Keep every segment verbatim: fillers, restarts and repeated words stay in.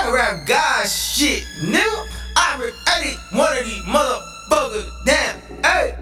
I rap God shit, nigga. I rip any one of these motherfuckers, damn, hey.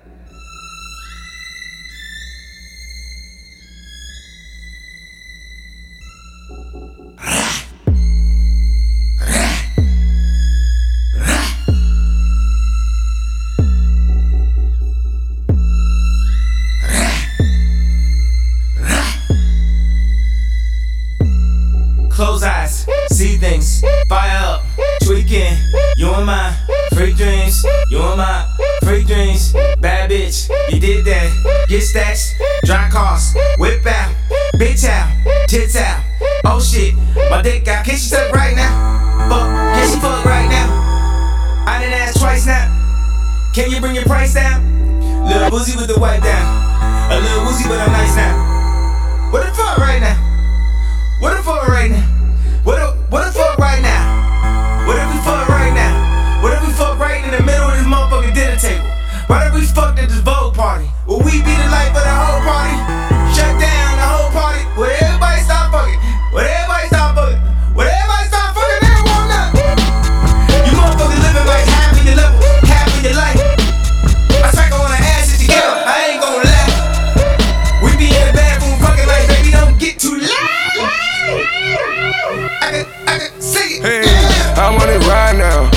Close eyes, see things, fire up, tweaking. You and my freak dreams, you and my freak dreams. Bad bitch, you did that. Get stacks, drive cars, whip out, bitch out, tits out. Oh shit, my dick out. Can she suck right now? Fuck, can she fuck right now? I done asked twice now. Can you bring your price down? Little Woozy with the wipe down. A little Woozy, but I'm nice now. What the fuck right now? What the fuck right now? What the, what the fuck right now? What if we fuck right now? What if we fuck right in the middle of this motherfucking dinner table? What if we fucked at this Vogue party? Will we be the life of the whole party? Shut down the whole party? Will everybody stop fucking? Will everybody stop fucking? Will everybody stop fucking? They don't want nothing. You motherfuckers living like half of your level, half of your life. I strike on the ass it together, I ain't gonna lie. We be in the bathroom fucking like, baby, don't get too loud. Hey, I want it right now.